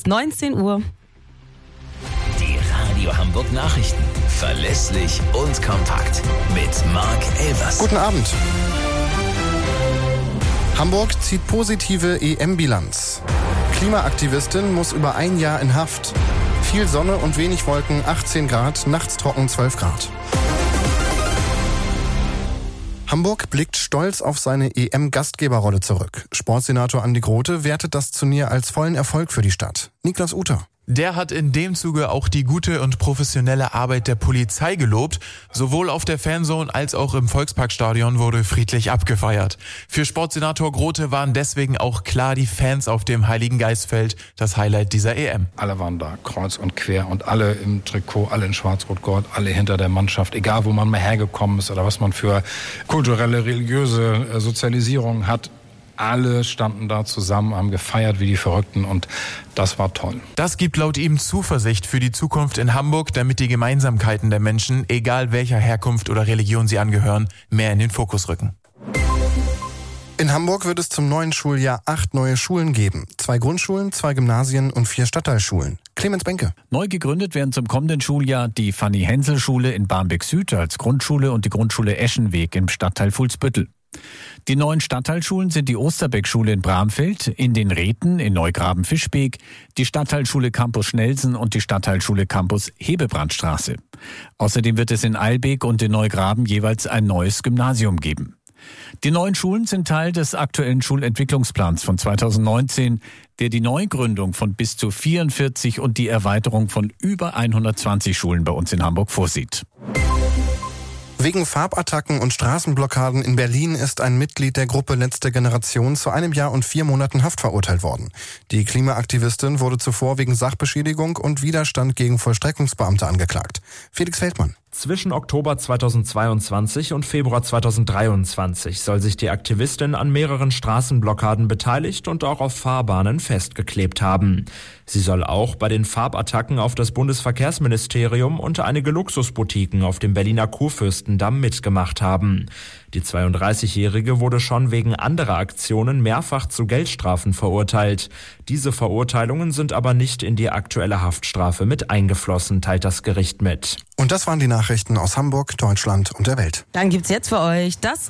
bis 19 Uhr. Die Radio Hamburg Nachrichten. Verlässlich und kompakt. Mit Marc Elvers. Guten Abend. Hamburg zieht positive EM-Bilanz. Klimaaktivistin muss über ein Jahr in Haft. Viel Sonne und wenig Wolken, 18 Grad, nachts trocken 12 Grad. Hamburg blickt stolz auf seine EM-Gastgeberrolle zurück. Sportsenator Andi Grote wertet das Turnier als vollen Erfolg für die Stadt. Niklas Uter. Der hat in dem Zuge auch die gute und professionelle Arbeit der Polizei gelobt. Sowohl auf der Fanzone als auch im Volksparkstadion wurde friedlich abgefeiert. Für Sportsenator Grote waren deswegen auch klar die Fans auf dem Heiligengeistfeld das Highlight dieser EM. Alle waren da, kreuz und quer und alle im Trikot, alle in Schwarz-Rot-Gold, alle hinter der Mannschaft, egal wo man mal hergekommen ist oder was man für kulturelle, religiöse Sozialisierung hat. Alle standen da zusammen, haben gefeiert wie die Verrückten und das war toll. Das gibt laut ihm Zuversicht für die Zukunft in Hamburg, damit die Gemeinsamkeiten der Menschen, egal welcher Herkunft oder Religion sie angehören, mehr in den Fokus rücken. In Hamburg wird es zum neuen Schuljahr 8 neue Schulen geben. 2 Grundschulen, 2 Gymnasien und 4 Stadtteilschulen. Clemens Benke. Neu gegründet werden zum kommenden Schuljahr die Fanny-Hensel-Schule in Barmbek Süd als Grundschule und die Grundschule Eschenweg im Stadtteil Fuhlsbüttel. Die neuen Stadtteilschulen sind die Osterbeck-Schule in Bramfeld, in den Räten in Neugraben-Fischbeek, die Stadtteilschule Campus Schnelsen und die Stadtteilschule Campus Hebebrandstraße. Außerdem wird es in Eilbek und in Neugraben jeweils ein neues Gymnasium geben. Die neuen Schulen sind Teil des aktuellen Schulentwicklungsplans von 2019, der die Neugründung von bis zu 44 und die Erweiterung von über 120 Schulen bei uns in Hamburg vorsieht. Wegen Farbattacken und Straßenblockaden in Berlin ist ein Mitglied der Gruppe Letzte Generation zu 1 Jahr und 4 Monaten Haft verurteilt worden. Die Klimaaktivistin wurde zuvor wegen Sachbeschädigung und Widerstand gegen Vollstreckungsbeamte angeklagt. Felix Feldmann. Zwischen Oktober 2022 und Februar 2023 soll sich die Aktivistin an mehreren Straßenblockaden beteiligt und auch auf Fahrbahnen festgeklebt haben. Sie soll auch bei den Farbattacken auf das Bundesverkehrsministerium und einige Luxusboutiquen auf dem Berliner Kurfürstendamm mitgemacht haben. Die 32-Jährige wurde schon wegen anderer Aktionen mehrfach zu Geldstrafen verurteilt. Diese Verurteilungen sind aber nicht in die aktuelle Haftstrafe mit eingeflossen, teilt das Gericht mit. Und das waren die Nachrichten aus Hamburg, Deutschland und der Welt. Dann gibt's jetzt für euch das